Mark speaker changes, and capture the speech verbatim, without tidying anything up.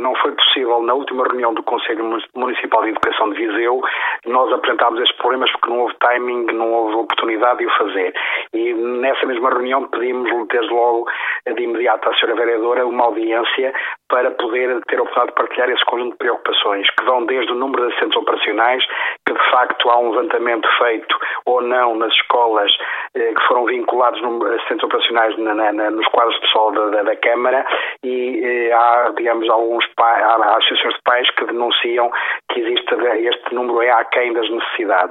Speaker 1: não foi possível, na última reunião do Conselho Municipal de Educação de Viseu, nós apresentámos estes problemas porque não houve timing, não houve oportunidade de o fazer. E nessa mesma reunião pedimos, desde logo, de imediato à senhora Vereadora, uma audiência para poder ter a oportunidade de partilhar esse conjunto de preocupações, que vão desde o número de assistentes operacionais, que de facto há um levantamento feito ou não nas escolas eh, que foram vinculados a assistentes operacionais na, na, nos quadros de pessoal da, da, da Câmara, e eh, há, digamos, alguns pais, há associações de pais que denunciam que existe este número é aquém das necessidades.